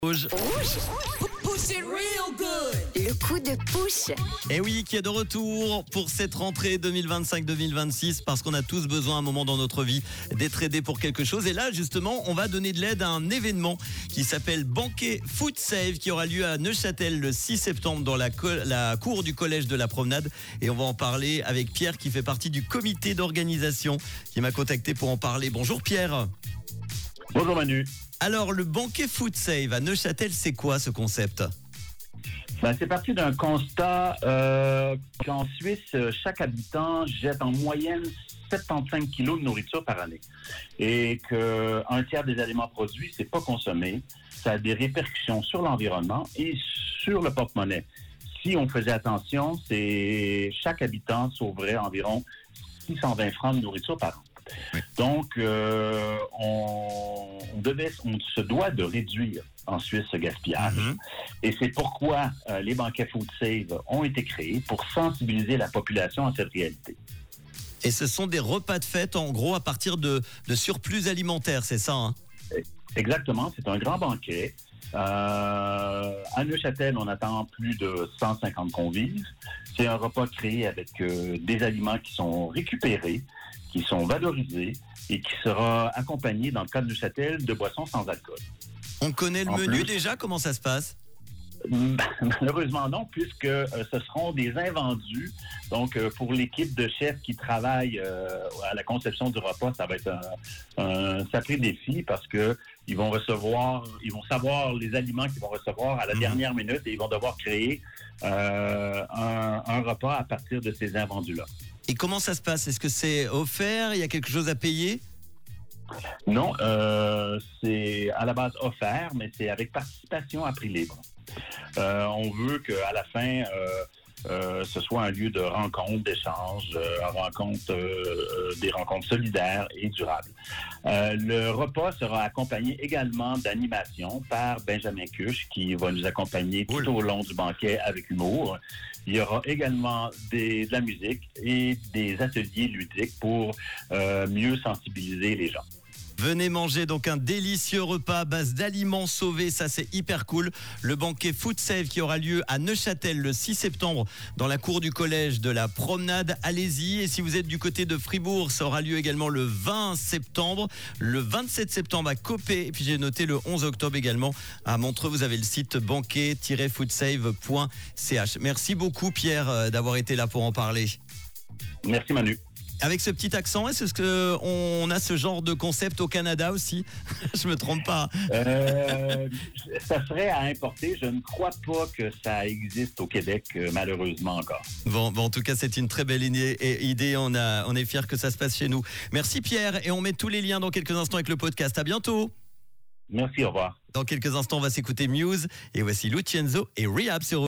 Rouge. Push it real good. Le coup de push. Et oui, qui est de retour pour cette rentrée 2025-2026 parce qu'on a tous besoin à un moment dans notre vie d'être aidés pour quelque chose. Et là, justement, on va donner de l'aide à un événement qui s'appelle Banquet Food Save qui aura lieu à Neuchâtel le 6 septembre dans la cour du collège de la Promenade. Et on va en parler avec Pierre qui fait partie du comité d'organisation qui m'a contacté pour en parler. Bonjour Pierre. Bonjour Manu. Alors, le Banquet Food Save à Neuchâtel, c'est quoi ce concept ? C'est parti d'un constat qu'en Suisse, chaque habitant jette en moyenne 75 kilos de nourriture par année. Et qu'un tiers des aliments produits, c'est pas consommé. Ça a des répercussions sur l'environnement et sur le porte-monnaie. Si on faisait attention, chaque habitant sauverait environ 620 francs de nourriture par an. Donc, on se doit de réduire en Suisse ce gaspillage. Et c'est pourquoi les banquets Food Save ont été créés pour sensibiliser la population à cette réalité. Et ce sont des repas de fête, en gros, à partir de surplus alimentaires, c'est ça, hein? Exactement, c'est un grand banquet. À Neuchâtel, on attend plus de 150 convives. C'est un repas créé avec des aliments qui sont récupérés, qui sont valorisés et qui sera accompagné, dans le cas de Neuchâtel, de boissons sans alcool. On connaît le menu déjà, comment ça se passe? Malheureusement non, puisque ce seront des invendus. Donc, pour l'équipe de chefs qui travaille à la conception du repas, ça va être un sacré défi parce que ils vont savoir les aliments qu'ils vont recevoir à la dernière minute et ils vont devoir créer un repas à partir de ces invendus-là. Et comment ça se passe? Est-ce que c'est offert? Il y a quelque chose à payer? Non, c'est à la base offert, mais c'est avec participation à prix libre. On veut qu'à la fin, ce soit un lieu de rencontre, d'échange, des rencontres solidaires et durables. Le repas sera accompagné également d'animation par Benjamin Cuche, qui va nous accompagner tout au long du banquet avec humour. Il y aura également de la musique et des ateliers ludiques pour mieux sensibiliser les gens. Venez manger donc un délicieux repas à base d'aliments sauvés, ça c'est hyper cool. Le banquet Food Save qui aura lieu à Neuchâtel le 6 septembre dans la cour du collège de la Promenade. Allez-y. Et si vous êtes du côté de Fribourg, ça aura lieu également le 20 septembre, le 27 septembre à Copé. Et puis j'ai noté le 11 octobre également à Montreux. Vous avez le site banquet-foodsave.ch. Merci beaucoup Pierre d'avoir été là pour en parler. Merci Manu. Avec ce petit accent, est-ce qu'on a ce genre de concept au Canada aussi? Je me trompe pas. Ça serait à importer. Je ne crois pas que ça existe au Québec, malheureusement encore. Bon, en tout cas, c'est une très belle idée. On est fiers que ça se passe chez nous. Merci Pierre. Et on met tous les liens dans quelques instants avec le podcast. À bientôt. Merci, au revoir. Dans quelques instants, on va s'écouter Muse. Et voici Lucienzo et Rehab sur